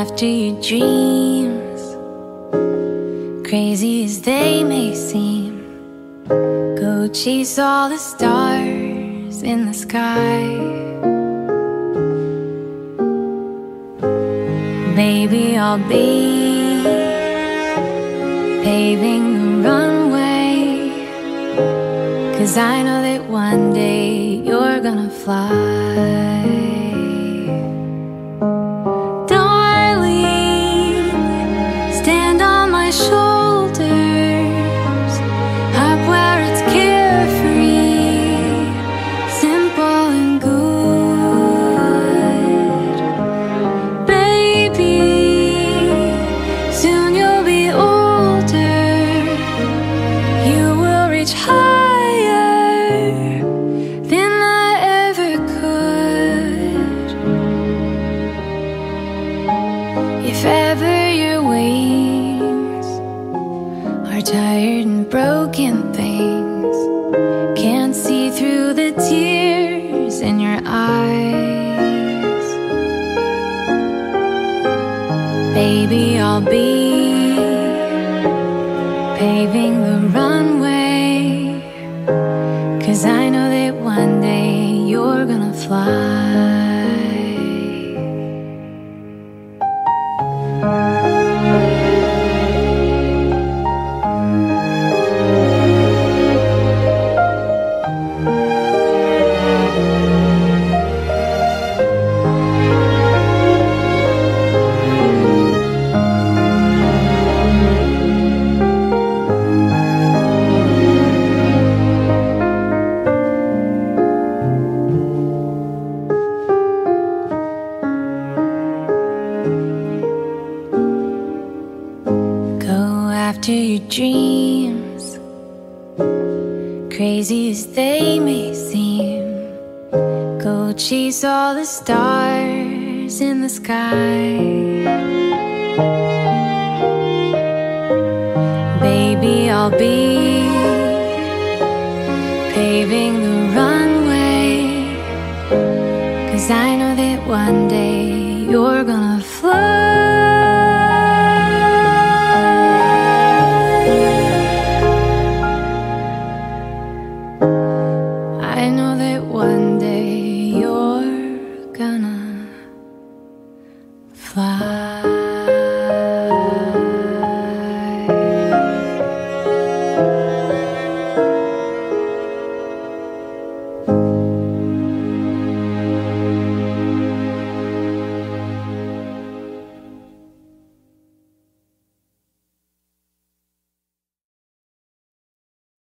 after your dreams, crazy as they may seem. Go chase all the stars in the sky. Baby, I'll be paving the runway, 'cause I know that one day you're gonna fly. Darling, stand on my shoulders, up where it's carefree, simple and good. Baby, soon you'll be older, you will reach higher than I ever could. If ever your wings are tired and broken things, can't see through the tears in your eyes, baby, I'll be paving the runway, 'cause I know that one day you're gonna fly. After your dreams, crazy as they may seem, go chase all the stars in the sky. Baby, I'll be paving the runway, 'cause I know that one day you're gonna fly. I know that one day you're gonna fly.